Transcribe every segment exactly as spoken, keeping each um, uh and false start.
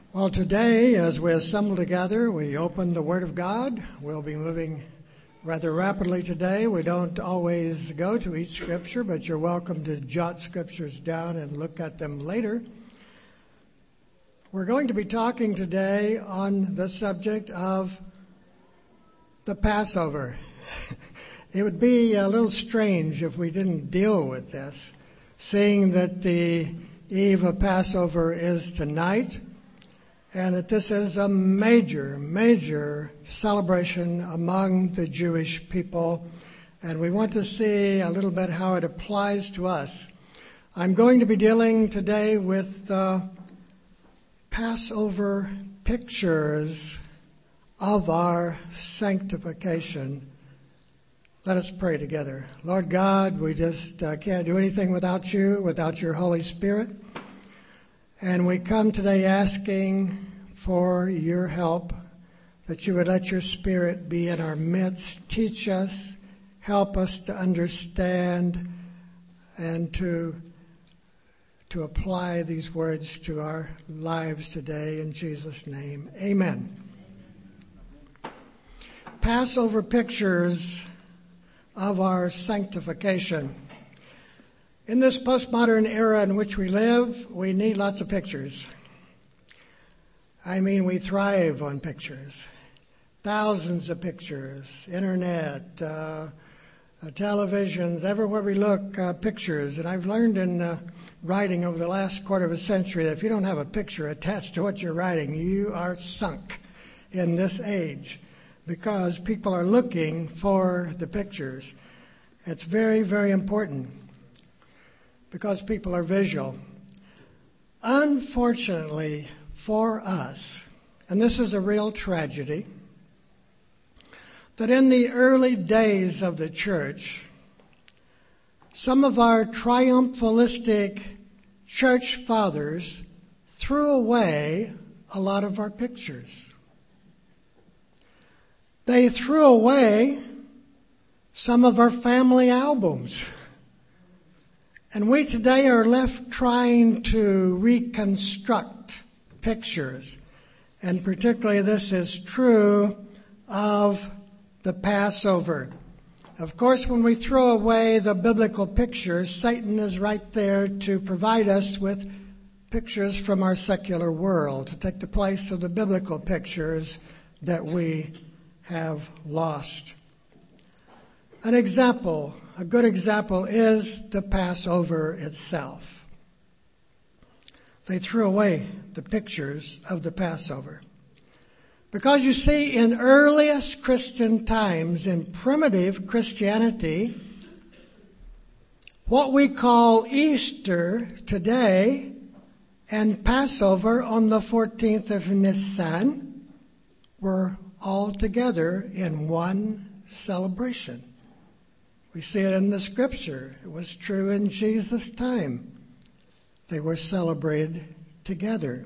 Well, today, as we assemble together, we open the Word of God. We'll be moving rather rapidly today. We don't always go to each scripture, but you're welcome to jot scriptures down and look at them later. We're going to be talking today on the subject of the Passover. It would be a little strange if we didn't deal with this, seeing that the eve of Passover is tonight, and that this is a major, major celebration among the Jewish people. And we want to see a little bit how it applies to us. I'm going to be dealing today with uh, Passover pictures of our sanctification. Let us pray together. Lord God, we just uh, can't do anything without you, without your Holy Spirit. And we come today asking for your help, that you would let your Spirit be in our midst. Teach us, help us to understand and to, to apply these words to our lives today. In Jesus' name, amen. Passover pictures of our sanctification. In this postmodern era in which we live, we need lots of pictures. I mean, we thrive on pictures. Thousands of pictures, internet, uh, uh, televisions, everywhere we look, uh, pictures. And I've learned in uh, writing over the last quarter of a century that if you don't have a picture attached to what you're writing, you are sunk in this age, because people are looking for the pictures. It's very, very important, because people are visual. Unfortunately for us, and this is a real tragedy, that in the early days of the church, some of our triumphalistic church fathers threw away a lot of our pictures. They threw away some of our family albums. And we today are left trying to reconstruct pictures. And particularly this is true of the Passover. Of course, when we throw away the biblical pictures, Satan is right there to provide us with pictures from our secular world, to take the place of the biblical pictures that we have lost. An example, a good example, is the Passover itself. They threw away the pictures of the Passover. Because you see, in earliest Christian times, in primitive Christianity, what we call Easter today and Passover on the fourteenth of Nisan were all together in one celebration. We see it in the scripture. It was true in Jesus' time. They were celebrated together.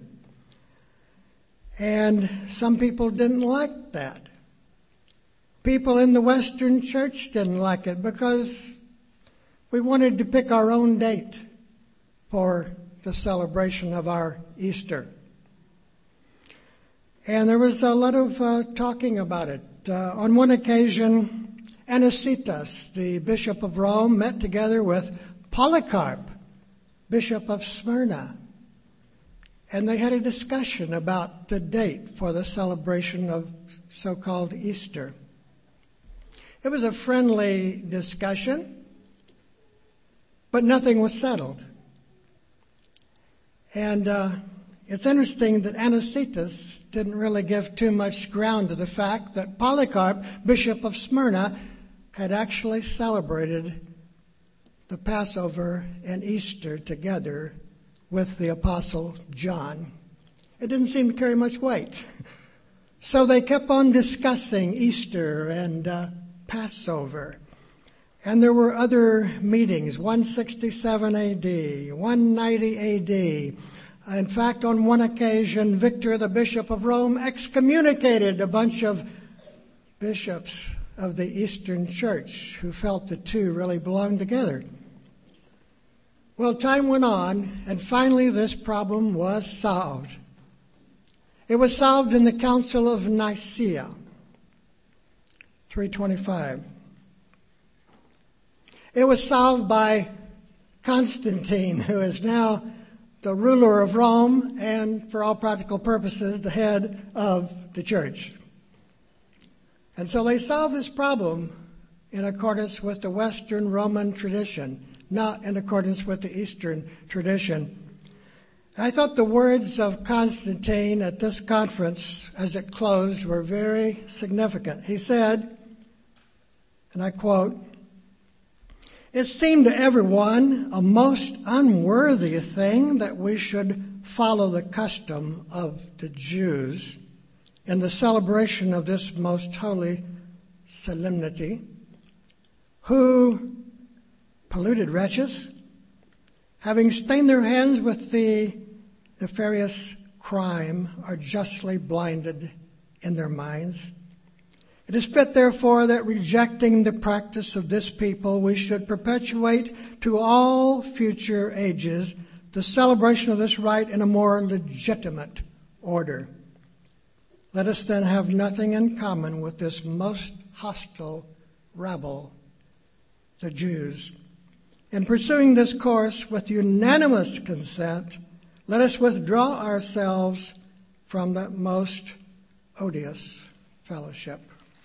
And some people didn't like that. People in the Western church didn't like it because we wanted to pick our own date for the celebration of our Easter. And there was a lot of uh, talking about it. Uh, on one occasion, Anicetus, the Bishop of Rome, met together with Polycarp, Bishop of Smyrna, and they had a discussion about the date for the celebration of so-called Easter. It was a friendly discussion, but nothing was settled. And uh, it's interesting that Anicetus didn't really give too much ground to the fact that Polycarp, Bishop of Smyrna, had actually celebrated the Passover and Easter together with the Apostle John. It didn't seem to carry much weight. So they kept on discussing Easter and uh, Passover. And there were other meetings, one sixty-seven A D, one ninety A D. In fact, on one occasion, Victor, the Bishop of Rome, excommunicated a bunch of bishops of the Eastern Church who felt the two really belonged together. Well, time went on, and finally this problem was solved. It was solved in the Council of Nicaea, three twenty-five. It was solved by Constantine, who is now the ruler of Rome and, for all practical purposes, the head of the church. And so they solved this problem in accordance with the Western Roman tradition, not in accordance with the Eastern tradition. I thought the words of Constantine at this conference as it closed were very significant. He said, and I quote, "It seemed to everyone a most unworthy thing that we should follow the custom of the Jews in the celebration of this most holy solemnity, who, polluted wretches, having stained their hands with the nefarious crime, are justly blinded in their minds. It is fit, therefore, that rejecting the practice of this people, we should perpetuate to all future ages the celebration of this rite in a more legitimate order. Let us then have nothing in common with this most hostile rabble, the Jews. In pursuing this course with unanimous consent, let us withdraw ourselves from that most odious fellowship."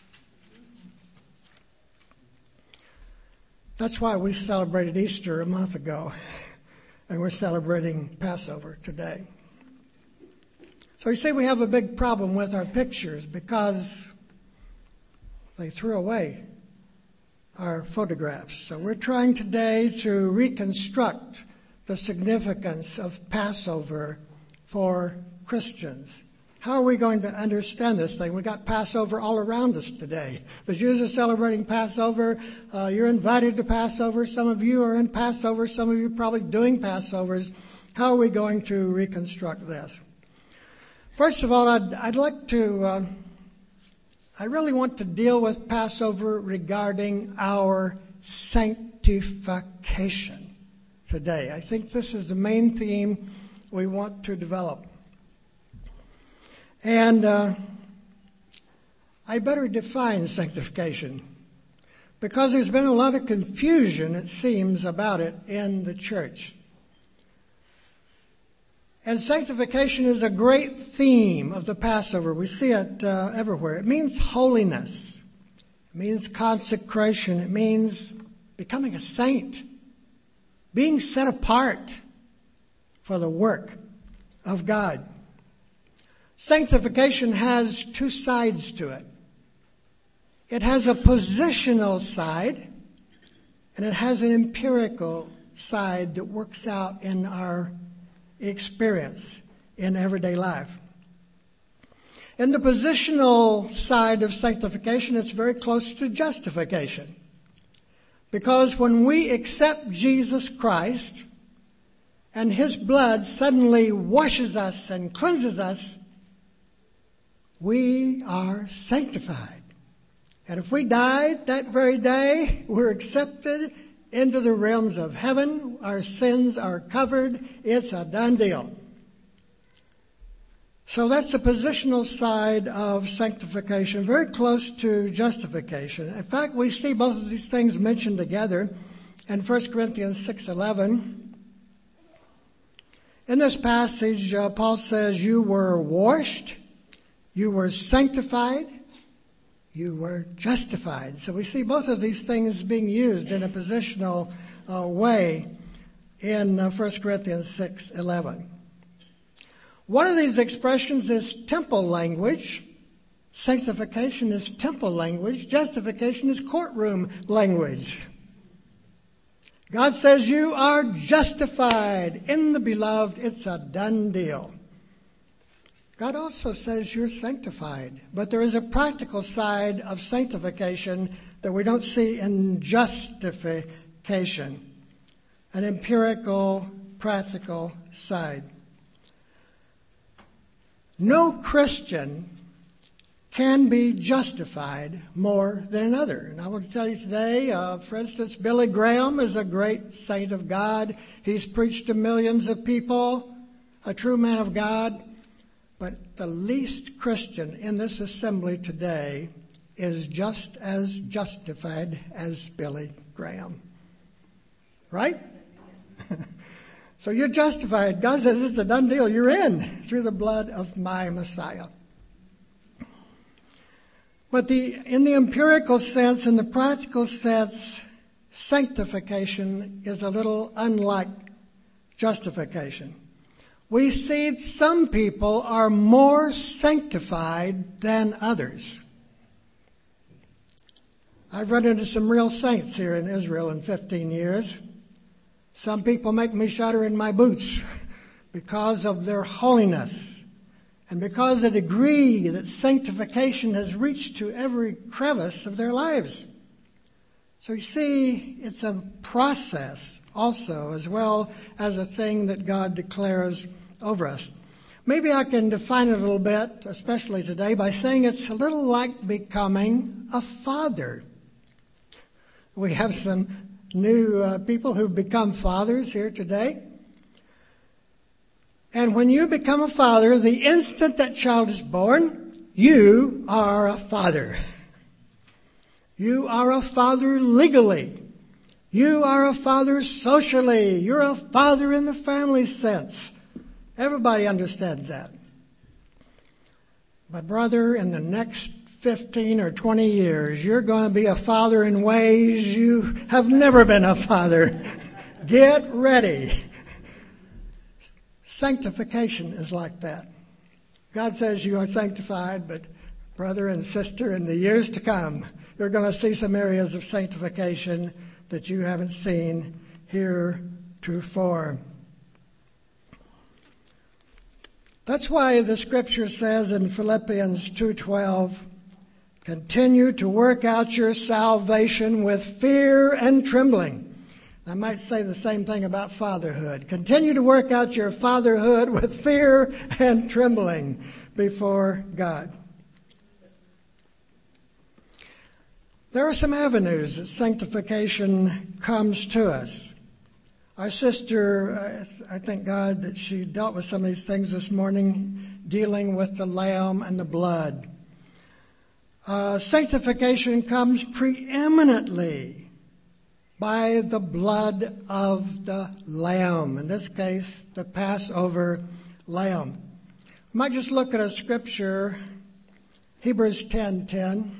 That's why we celebrated Easter a month ago, and we're celebrating Passover today. So you see, we have a big problem with our pictures because they threw away our photographs. So we're trying today to reconstruct the significance of Passover for Christians. How are we going to understand this thing? We got Passover all around us today. The Jews are celebrating Passover. Uh, you're invited to Passover. Some of you are in Passover. Some of you are probably doing Passovers. How are we going to reconstruct this? First of all, I'd, I'd like to, uh, I really want to deal with Passover regarding our sanctification today. I think this is the main theme we want to develop. And uh, I better define sanctification because there's been a lot of confusion, it seems, about it in the church. And sanctification is a great theme of the Passover. We see it uh, everywhere. It means holiness. It means consecration. It means becoming a saint, being set apart for the work of God. Sanctification has two sides to it. It has a positional side, and it has an empirical side that works out in our experience in everyday life. In the positional side of sanctification, it's very close to justification. Because when we accept Jesus Christ and His blood suddenly washes us and cleanses us, we are sanctified. And if we died that very day, we're accepted into the realms of heaven. Our sins are covered. It's a done deal. So that's the positional side of sanctification, very close to justification. In fact, we see both of these things mentioned together in First Corinthians six eleven. In this passage, uh, Paul says, "You were washed, you were sanctified, you were justified." So we see both of these things being used in a positional uh, way in uh, First Corinthians six eleven. One of these expressions is temple language. Sanctification is temple language. Justification is courtroom language. God says you are justified in the beloved. It's a done deal. God also says you're sanctified. But there is a practical side of sanctification that we don't see in justification. An empirical, practical side. No Christian can be justified more than another. And I want to tell you today, uh, for instance, Billy Graham is a great saint of God. He's preached to millions of people, a true man of God. But the least Christian in this assembly today is just as justified as Billy Graham. Right? So you're justified. God says it's a done deal. You're in through the blood of my Messiah. But the in the empirical sense, in the practical sense, sanctification is a little unlike justification. We see some people are more sanctified than others. I've run into some real saints here in Israel in fifteen years. Some people make me shudder in my boots because of their holiness and because of the degree that sanctification has reached to every crevice of their lives. So you see, it's a process also, as well as a thing that God declares over us. Maybe I can define it a little bit, especially today, by saying it's a little like becoming a father. We have some new uh, people who've become fathers here today. And when you become a father, the instant that child is born, you are a father. You are a father legally. You are a father socially. You're a father in the family sense. Everybody understands that. But brother, in the next fifteen or twenty years, you're going to be a father in ways you have never been a father. Get ready. Sanctification is like that. God says you are sanctified, but brother and sister, in the years to come, you're going to see some areas of sanctification that you haven't seen heretofore. That's why the scripture says in Philippians two twelve, continue to work out your salvation with fear and trembling. I might say the same thing about fatherhood. Continue to work out your fatherhood with fear and trembling before God. There are some avenues that sanctification comes to us. Our sister, I thank God that she dealt with some of these things this morning, dealing with the lamb and the blood. Uh, sanctification comes preeminently by the blood of the lamb. In this case, the Passover lamb. We might just look at a scripture, Hebrews ten ten.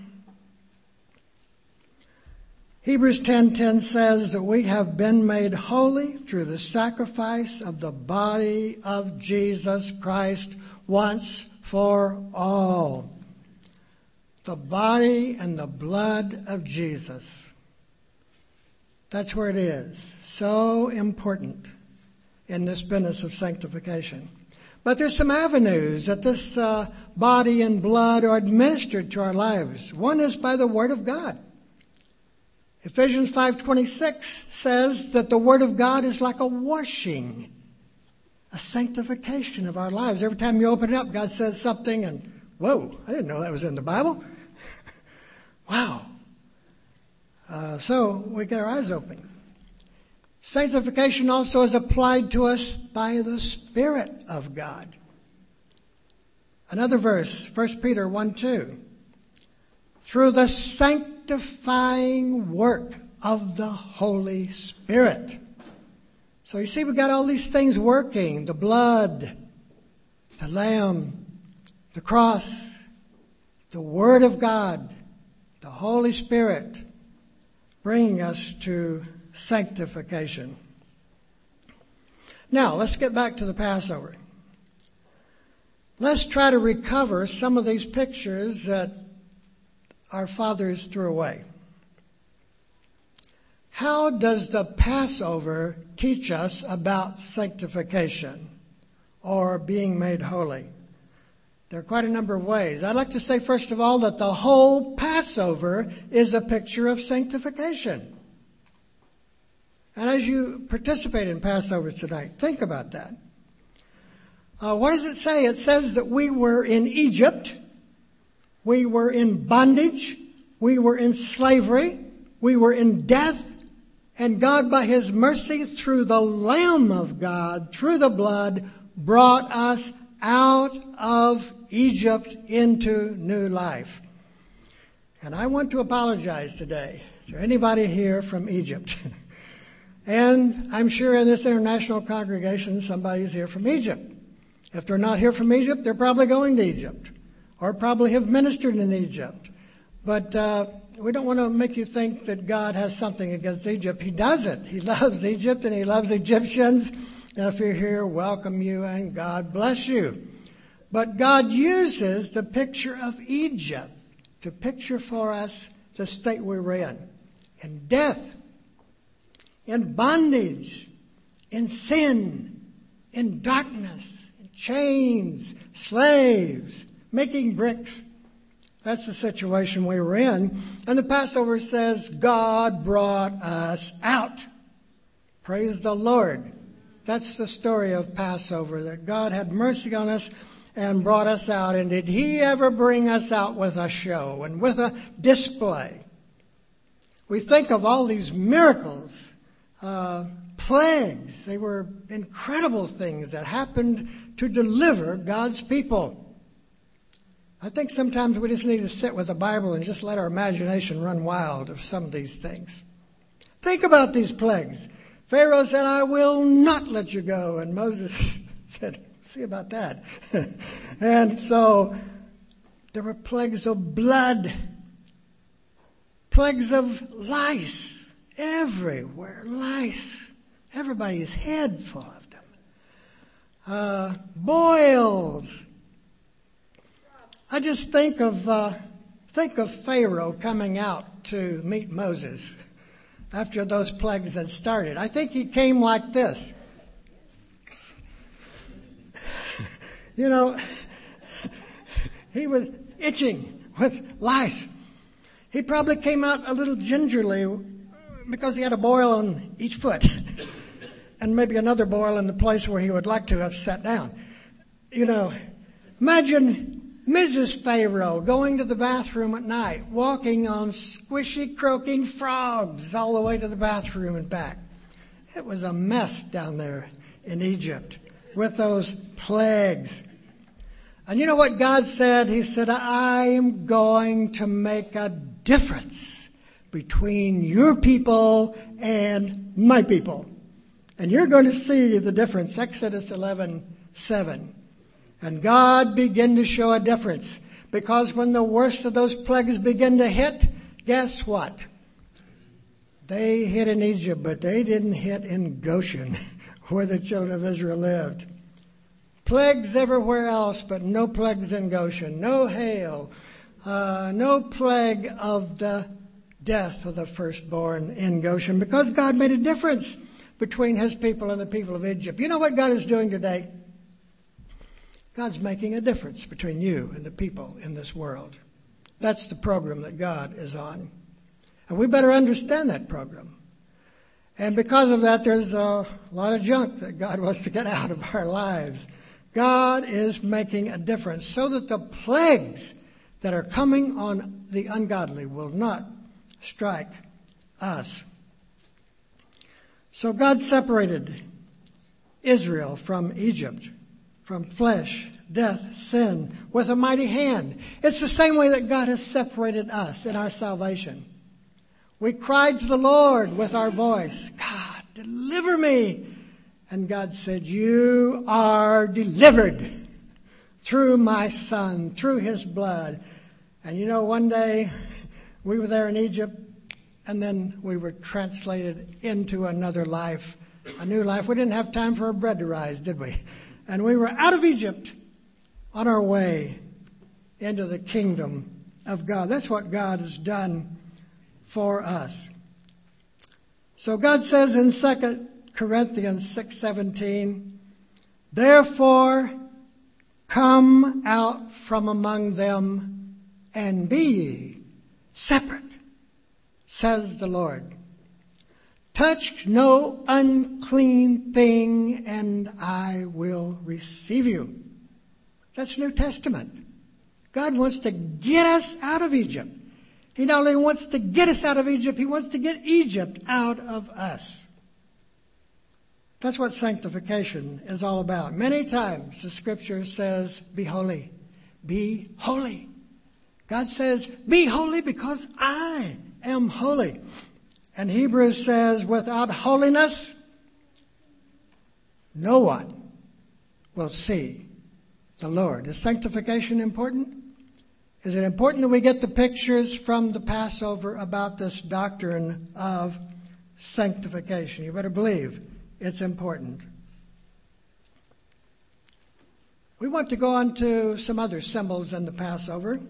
Hebrews ten ten says that we have been made holy through the sacrifice of the body of Jesus Christ once for all. The body and the blood of Jesus. That's where it is. So important in this business of sanctification. But there's some avenues that this uh, body and blood are administered to our lives. One is by the Word of God. Ephesians five twenty-six says that the Word of God is like a washing, a sanctification of our lives. Every time you open it up, God says something and, whoa, I didn't know that was in the Bible. Wow. Uh, so we get our eyes open. Sanctification also is applied to us by the Spirit of God. Another verse, First Peter one two. Through the sanctifying work of the Holy Spirit. So you see, we've got all these things working. The blood, the Lamb, the cross, the Word of God, the Holy Spirit, bringing us to sanctification. Now, let's get back to the Passover. Let's try to recover some of these pictures that our fathers threw away. How does the Passover teach us about sanctification or being made holy? There are quite a number of ways. I'd like to say, first of all, that the whole Passover is a picture of sanctification. And as you participate in Passover tonight, think about that. Uh, what does it say? It says that we were in Egypt. We were in bondage. We were in slavery. We were in death. And God, by His mercy, through the Lamb of God, through the blood, brought us out of Egypt into new life. And I want to apologize today to anybody here from Egypt. And I'm sure in this international congregation, somebody's here from Egypt. If they're not here from Egypt, they're probably going to Egypt or probably have ministered in Egypt. But uh, we don't want to make you think that God has something against Egypt. He doesn't. He loves Egypt and he loves Egyptians. And if you're here, welcome you and God bless you. But God uses the picture of Egypt to picture for us the state we were in. In death, in bondage, in sin, in darkness, in chains, slaves, making bricks. That's the situation we were in. And the Passover says, God brought us out. Praise the Lord. That's the story of Passover, that God had mercy on us and brought us out. And did he ever bring us out with a show and with a display? We think of all these miracles, uh, plagues. They were incredible things that happened to deliver God's people. I think sometimes we just need to sit with the Bible and just let our imagination run wild of some of these things. Think about these plagues. Pharaoh said, I will not let you go. And Moses said, see about that. And so there were plagues of blood, plagues of lice everywhere, lice. Everybody's head full of them. Uh, boils. I just think of uh, think of Pharaoh coming out to meet Moses after those plagues had started. I think he came like this. You know, he was itching with lice. He probably came out a little gingerly because he had a boil on each foot and maybe another boil in the place where he would like to have sat down. You know, imagine Missus Pharaoh going to the bathroom at night, walking on squishy, croaking frogs all the way to the bathroom and back. It was a mess down there in Egypt with those plagues. And you know what God said? He said, I am going to make a difference between your people and my people. And you're going to see the difference. Exodus eleven seven. And God began to show a difference, because when the worst of those plagues begin to hit, guess what? They hit in Egypt, but they didn't hit in Goshen, where the children of Israel lived. Plagues everywhere else, but no plagues in Goshen. No hail, uh, no plague of the death of the firstborn in Goshen, because God made a difference between his people and the people of Egypt. You know what God is doing today? God's making a difference between you and the people in this world. That's the program that God is on. And we better understand that program. And because of that, there's a lot of junk that God wants to get out of our lives. God is making a difference so that the plagues that are coming on the ungodly will not strike us. So God separated Israel from Egypt, from flesh, death, sin, with a mighty hand. It's the same way that God has separated us in our salvation. We cried to the Lord with our voice, God, deliver me. And God said, you are delivered through my Son, through his blood. And you know, one day we were there in Egypt, and then we were translated into another life, a new life. We didn't have time for our bread to rise, did we? And we were out of Egypt on our way into the kingdom of God. That's what God has done for us. So God says in Second Corinthians six seventeen, therefore come out from among them and be ye separate, says the Lord. Touch no unclean thing, and I will receive you. That's New Testament. God wants to get us out of Egypt. He not only wants to get us out of Egypt, he wants to get Egypt out of us. That's what sanctification is all about. Many times the scripture says, be holy. Be holy. God says, be holy because I am holy. And Hebrews says, without holiness, no one will see the Lord. Is sanctification important? Is it important that we get the pictures from the Passover about this doctrine of sanctification? You better believe it's important. We want to go on to some other symbols in the Passover.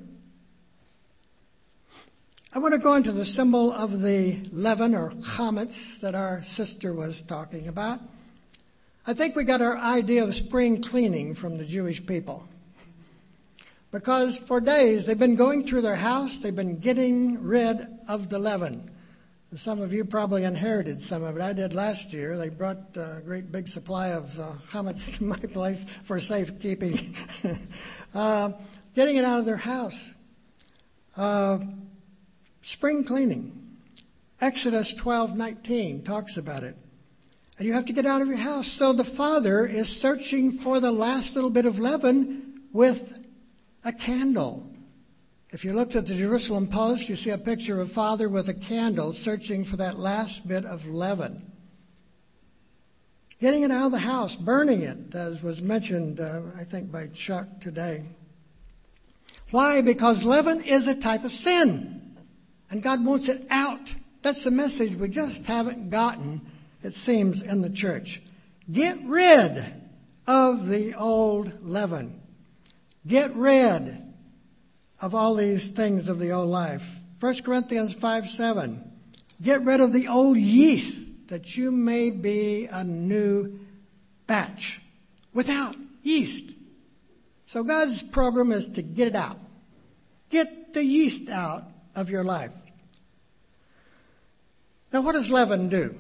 I want to go into the symbol of the leaven or chametz that our sister was talking about. I think we got our idea of spring cleaning from the Jewish people. Because for days they've been going through their house, they've been getting rid of the leaven. Some of you probably inherited some of it. I did last year. They brought a great big supply of uh, chametz to my place for safekeeping. uh, getting it out of their house. Uh, spring cleaning. Exodus twelve nineteen talks about it. And you have to get out of your house. So the father is searching for the last little bit of leaven with a candle. If you looked at the Jerusalem Post, you see a picture of a father with a candle searching for that last bit of leaven. Getting it out of the house, burning it, as was mentioned, uh, I think, by Chuck today. Why? Because leaven is a type of sin, and God wants it out. That's the message we just haven't gotten, it seems, in the church. Get rid of the old leaven. Get rid of all these things of the old life. First Corinthians five seven. Get rid of the old yeast that you may be a new batch without yeast. So God's program is to get it out. Get the yeast out of your life. Now what does leaven do?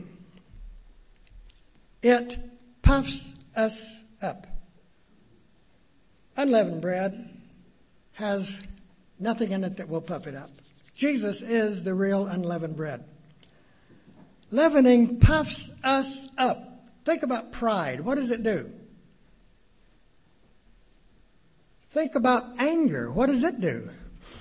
It puffs us up. Unleavened bread has nothing in it that will puff it up. Jesus is the real unleavened bread. Leavening puffs us up. Think about pride. What does it do? Think about anger. What does it do?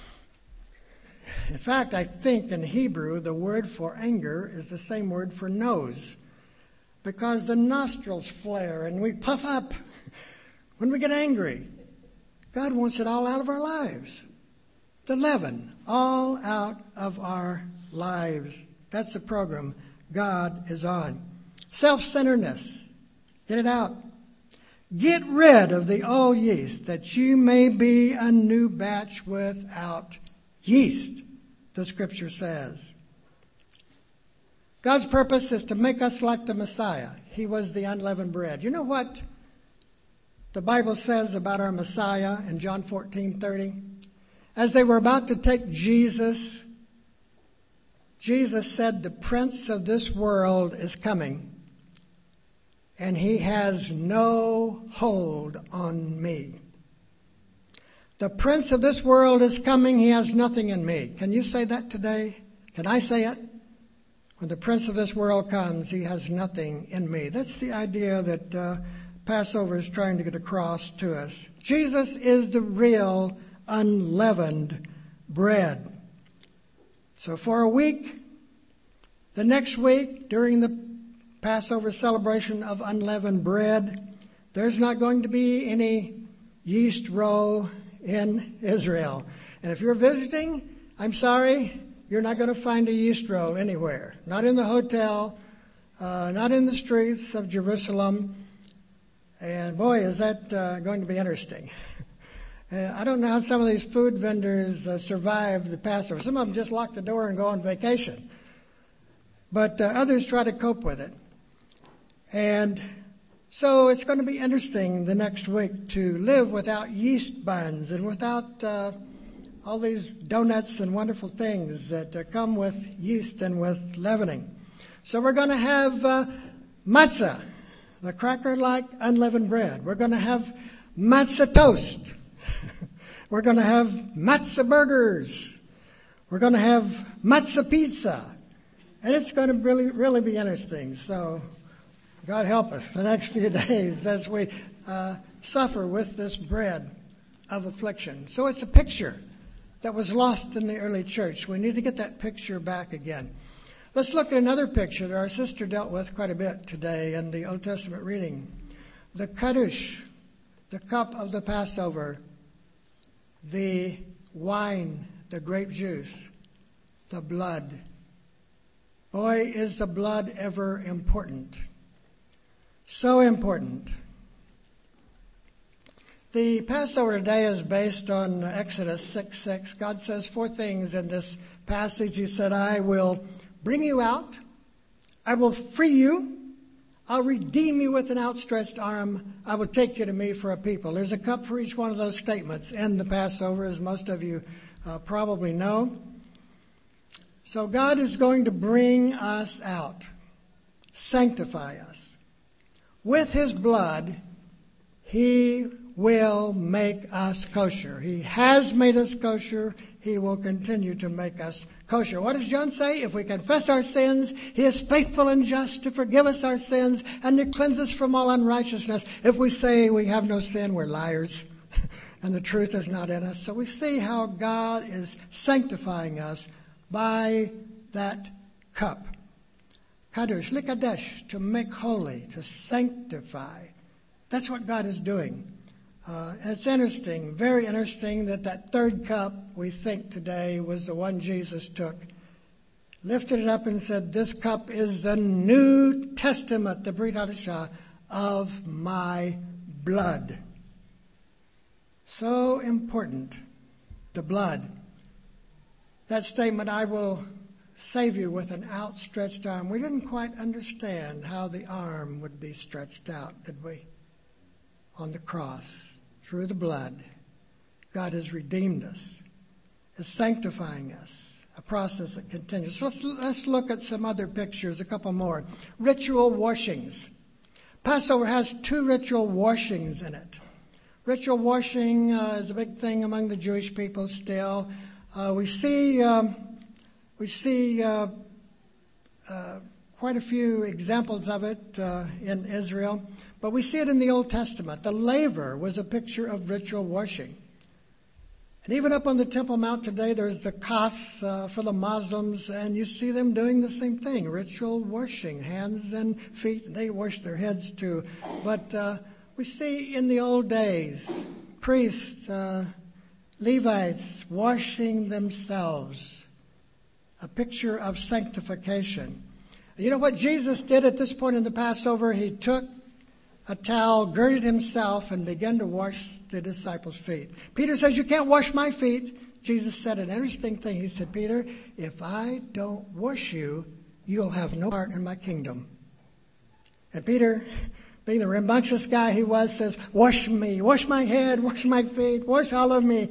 In fact, I think in Hebrew the word for anger is the same word for nose, because the nostrils flare and we puff up when we get angry. God wants it all out of our lives. The leaven, all out of our lives. That's the program God is on. Self-centeredness. Get it out. Get rid of the old yeast that you may be a new batch without yeast, the scripture says. God's purpose is to make us like the Messiah. He was the unleavened bread. You know what the Bible says about our Messiah in John fourteen thirty? As they were about to take Jesus, Jesus said, the prince of this world is coming, and he has no hold on me. The prince of this world is coming, he has nothing in me. Can you say that today? Can I say it? When the prince of this world comes, he has nothing in me. That's the idea that uh, Passover is trying to get across to us. Jesus is the real unleavened bread. So for a week, the next week, during the Passover celebration of unleavened bread, there's not going to be any yeast roll in Israel. And if you're visiting, I'm sorry, you're not going to find a yeast roll anywhere. Not in the hotel, uh, not in the streets of Jerusalem. And boy, is that uh, going to be interesting. Uh, I don't know how some of these food vendors uh, survive the Passover. Some of them just lock the door and go on vacation. But uh, others try to cope with it. And so it's going to be interesting the next week to live without yeast buns and without uh, all these donuts and wonderful things that uh, come with yeast and with leavening. So we're going to have uh, matzah, the cracker-like unleavened bread. We're going to have matzah toast. We're going to have matzah burgers. We're going to have matzah pizza. And it's going to really, really be interesting. So God help us the next few days as we uh, suffer with this bread of affliction. So it's a picture that was lost in the early church. We need to get that picture back again. Let's look at another picture that our sister dealt with quite a bit today in the Old Testament reading. The Kaddish, the cup of the Passover, the wine, the grape juice, the blood. Boy, is the blood ever important. So important. The Passover today is based on Exodus six six. God says four things in this passage. He said, I will bring you out. I will free you. I'll redeem you with an outstretched arm. I will take you to me for a people. There's a cup for each one of those statements in the Passover, as most of you uh, probably know. So God is going to bring us out, sanctify us. With his blood, he will make us kosher. He has made us kosher. He will continue to make us kosher. What does John say? If we confess our sins, he is faithful and just to forgive us our sins and to cleanse us from all unrighteousness. If we say we have no sin, we're liars and the truth is not in us. So we see how God is sanctifying us by that cup. Kadosh, likadesh, to make holy, to sanctify. That's what God is doing. Uh, it's interesting, very interesting, that that third cup we think today was the one Jesus took, lifted it up and said, this cup is the New Testament, the Brit Hadashah, of my blood. So important, the blood. That statement, I will save you with an outstretched arm. We didn't quite understand how the arm would be stretched out, did we? On the cross. Through the blood, God has redeemed us, is sanctifying us, a process that continues. So let's, let's look at some other pictures, a couple more. Ritual washings. Passover has two ritual washings in it. Ritual washing uh, is a big thing among the Jewish people still. Uh, we see um, we see uh, uh, quite a few examples of it uh, in Israel. But we see it in the Old Testament. The laver was a picture of ritual washing. And even up on the Temple Mount today, there's the kas uh, for the Muslims, and you see them doing the same thing, ritual washing, hands and feet. They wash their heads too. But uh, we see in the old days, priests, uh, Levites washing themselves, a picture of sanctification. You know what Jesus did at this point in the Passover? He took a towel, girded himself, and began to wash the disciples' feet. Peter says, you can't wash my feet. Jesus said an interesting thing. He said, Peter, if I don't wash you, you'll have no part in my kingdom. And Peter, being the rambunctious guy he was, says, wash me, wash my head, wash my feet, wash all of me.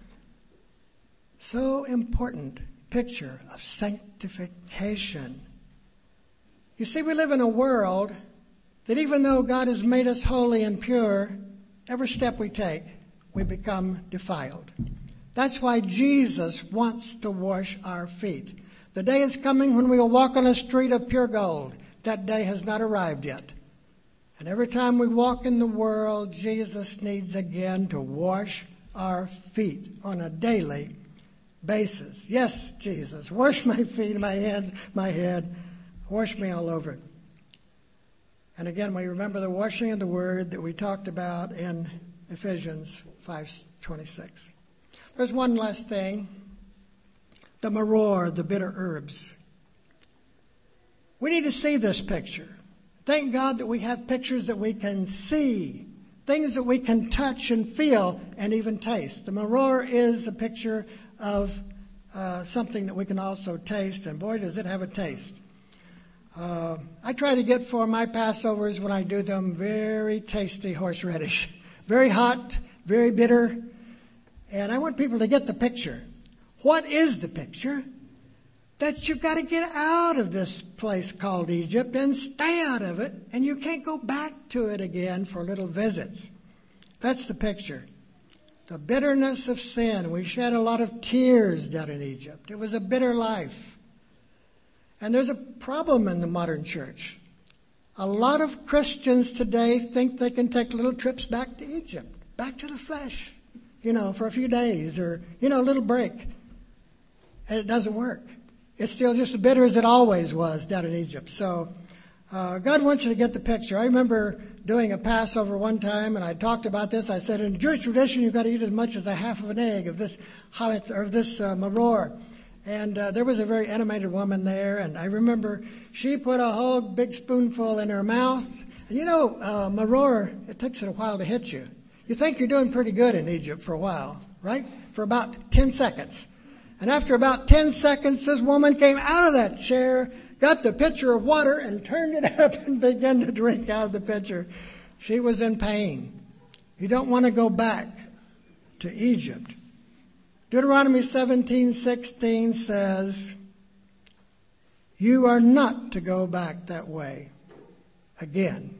So important picture of sanctification. You see, we live in a world that even though God has made us holy and pure, every step we take, we become defiled. That's why Jesus wants to wash our feet. The day is coming when we will walk on a street of pure gold. That day has not arrived yet. And every time we walk in the world, Jesus needs again to wash our feet on a daily basis. Yes, Jesus, wash my feet, my hands, my head. Wash me all over. And again, we remember the washing of the word that we talked about in Ephesians five twenty-six. There's one last thing. The maror, the bitter herbs. We need to see this picture. Thank God that we have pictures that we can see, things that we can touch and feel and even taste. The maror is a picture of uh, something that we can also taste, and boy, does it have a taste. Uh, I try to get for my Passovers, when I do them, very tasty horseradish. Very hot, very bitter. And I want people to get the picture. What is the picture? That you've got to get out of this place called Egypt and stay out of it. And you can't go back to it again for little visits. That's the picture. The bitterness of sin. We shed a lot of tears down in Egypt. It was a bitter life. And there's a problem in the modern church. A lot of Christians today think they can take little trips back to Egypt, back to the flesh, you know, for a few days or, you know, a little break. And it doesn't work. It's still just as bitter as it always was down in Egypt. So uh, God wants you to get the picture. I remember doing a Passover one time, and I talked about this. I said, in Jewish tradition, you've got to eat as much as a half of an egg of this chametz, or this uh, maror. And uh, there was a very animated woman there, and I remember she put a whole big spoonful in her mouth. And you know, uh, maror, it takes it a while to hit you. You think you're doing pretty good in Egypt for a while, right? For about ten seconds. And after about ten seconds, this woman came out of that chair, got the pitcher of water, and turned it up and began to drink out of the pitcher. She was in pain. You don't want to go back to Egypt. Deuteronomy seventeen sixteen says, you are not to go back that way again.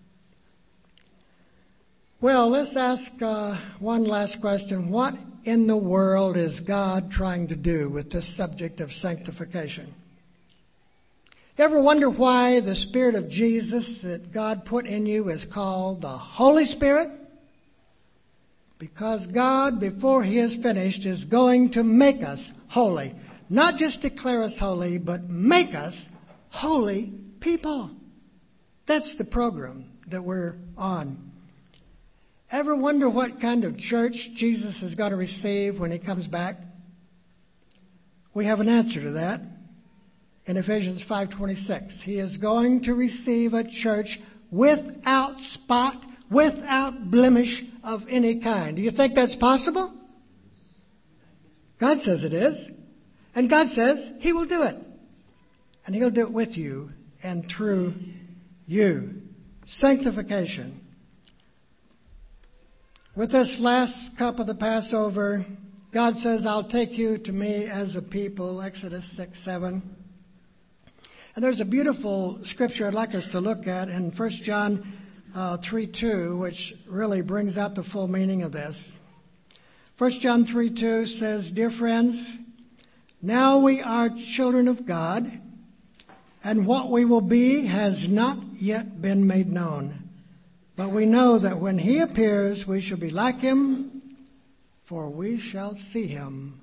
Well, let's ask uh, one last question. What in the world is God trying to do with this subject of sanctification? You ever wonder why the Spirit of Jesus that God put in you is called the Holy Spirit? Because God, before He is finished, is going to make us holy. Not just declare us holy, but make us holy people. That's the program that we're on. Ever wonder what kind of church Jesus is going to receive when He comes back? We have an answer to that in Ephesians five twenty-six. He is going to receive a church without spot, without blemish of any kind. Do you think that's possible? God says it is. And God says He will do it. And He'll do it with you and through you. Sanctification. With this last cup of the Passover, God says, I'll take you to me as a people, Exodus six seven. And there's a beautiful scripture I'd like us to look at in First John uh, three two, which really brings out the full meaning of this. First John three two says, dear friends, now we are children of God, and what we will be has not yet been made known. But we know that when He appears, we shall be like Him, for we shall see Him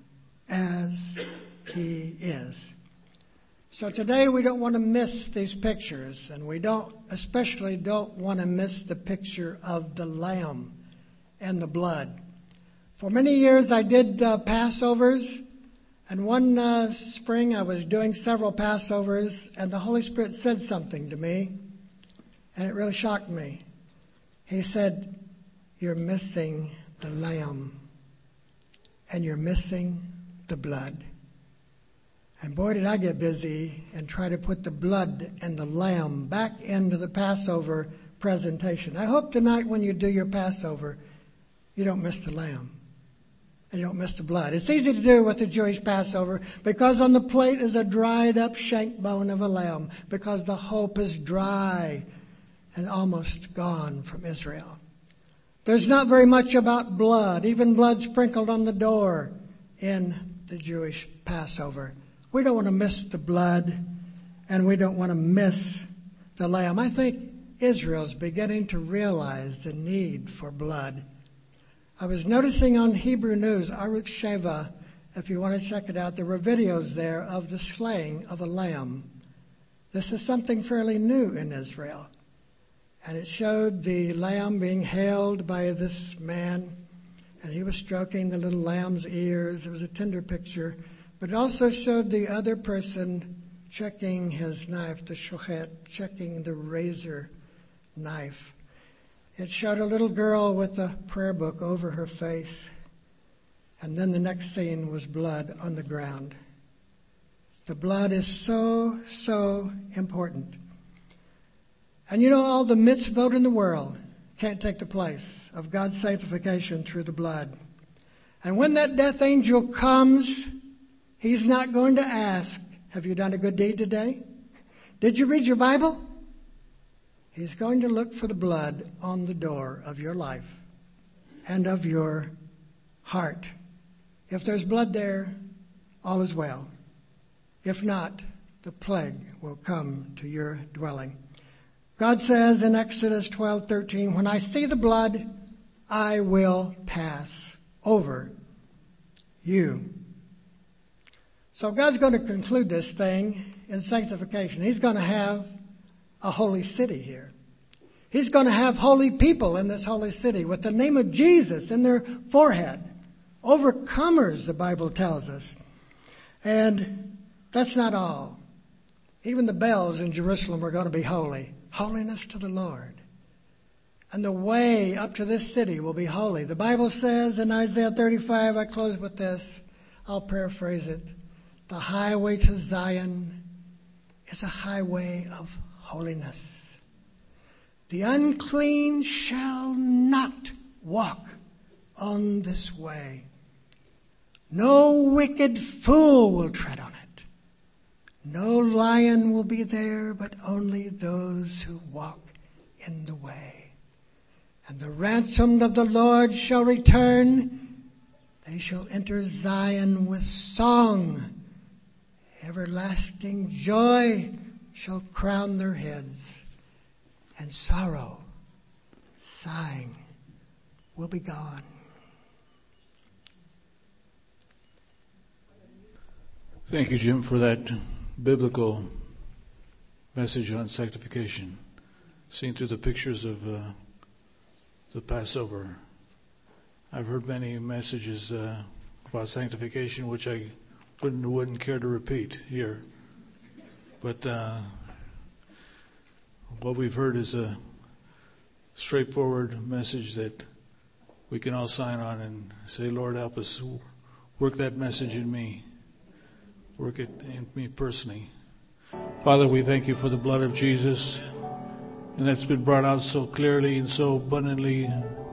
as He is. So today we don't want to miss these pictures, and we don't, especially don't want to miss the picture of the Lamb and the blood. For many years I did uh, Passovers, and one uh, spring I was doing several Passovers, and the Holy Spirit said something to me, and it really shocked me. He said, you're missing the Lamb, and you're missing the blood. And boy, did I get busy and try to put the blood and the lamb back into the Passover presentation. I hope tonight when you do your Passover, you don't miss the lamb and you don't miss the blood. It's easy to do with the Jewish Passover because on the plate is a dried up shank bone of a lamb because the hope is dry and almost gone from Israel. There's not very much about blood, even blood sprinkled on the door in the Jewish Passover. We don't want to miss the blood, and we don't want to miss the lamb. I think Israel's beginning to realize the need for blood. I was noticing on Hebrew News, Arutz Sheva, if you want to check it out, there were videos there of the slaying of a lamb. This is something fairly new in Israel. And it showed the lamb being held by this man, and he was stroking the little lamb's ears. It was a tender picture. But it also showed the other person checking his knife, the shochet, checking the razor knife. It showed a little girl with a prayer book over her face. And then the next scene was blood on the ground. The blood is so, so important. And you know, all the mitzvot in the world can't take the place of God's sanctification through the blood. And when that death angel comes, He's not going to ask, have you done a good deed today? Did you read your Bible? He's going to look for the blood on the door of your life and of your heart. If there's blood there, all is well. If not, the plague will come to your dwelling. God says in Exodus twelve thirteen, when I see the blood, I will pass over you. So God's going to conclude this thing in sanctification. He's going to have a holy city here. He's going to have holy people in this holy city with the name of Jesus in their forehead. Overcomers, the Bible tells us. And that's not all. Even the bells in Jerusalem are going to be holy. Holiness to the Lord. And the way up to this city will be holy. The Bible says in Isaiah thirty-five, I close with this. I'll paraphrase it. The highway to Zion is a highway of holiness. The unclean shall not walk on this way. No wicked fool will tread on it. No lion will be there, but only those who walk in the way. And the ransomed of the Lord shall return. They shall enter Zion with song. Everlasting joy shall crown their heads, and sorrow, sighing, will be gone. Thank you, Jim, for that biblical message on sanctification, seen through the pictures of uh, the Passover. I've heard many messages uh, about sanctification, which I wouldn't wouldn't care to repeat here. But uh, what we've heard is a straightforward message that we can all sign on and say, Lord, help us work that message in me. Work it in me personally. Father, we thank you for the blood of Jesus, and that's been brought out so clearly and so abundantly,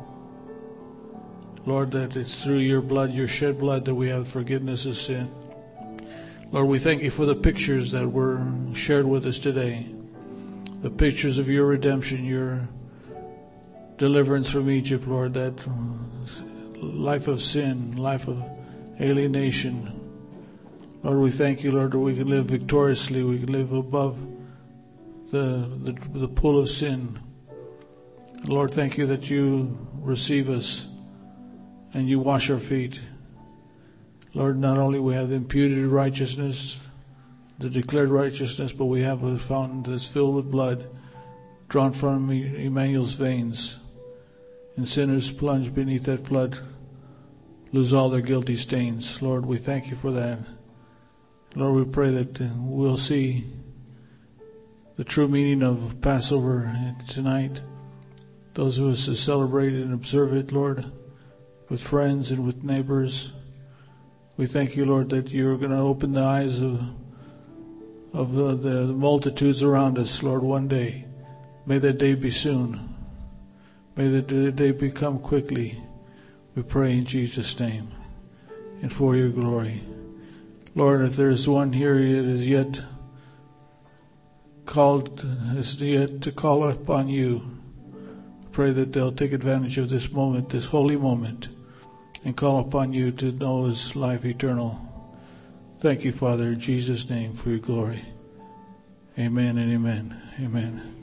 Lord, that it's through your blood, your shed blood, that we have forgiveness of sin. Lord, we thank you for the pictures that were shared with us today, the pictures of your redemption, your deliverance from Egypt, Lord, that life of sin, life of alienation. Lord, we thank you, Lord, that we can live victoriously, we can live above the, the, the pull of sin. Lord, thank you that you receive us and you wash our feet. Lord, not only we have the imputed righteousness, the declared righteousness, but we have a fountain that's filled with blood drawn from Emmanuel's veins. And sinners plunge beneath that flood, lose all their guilty stains. Lord, we thank you for that. Lord, we pray that we'll see the true meaning of Passover tonight. Those of us who celebrate and observe it, Lord, with friends and with neighbors. We thank you, Lord, that you're going to open the eyes of of the, the multitudes around us, Lord, one day. May that day be soon. May that day become quickly. We pray in Jesus' name and for your glory. Lord, if there's one here that is yet called, is yet to call upon you, pray that they'll take advantage of this moment, this holy moment, and call upon you to know his life eternal. Thank you, Father, in Jesus' name, for your glory. Amen and amen. Amen.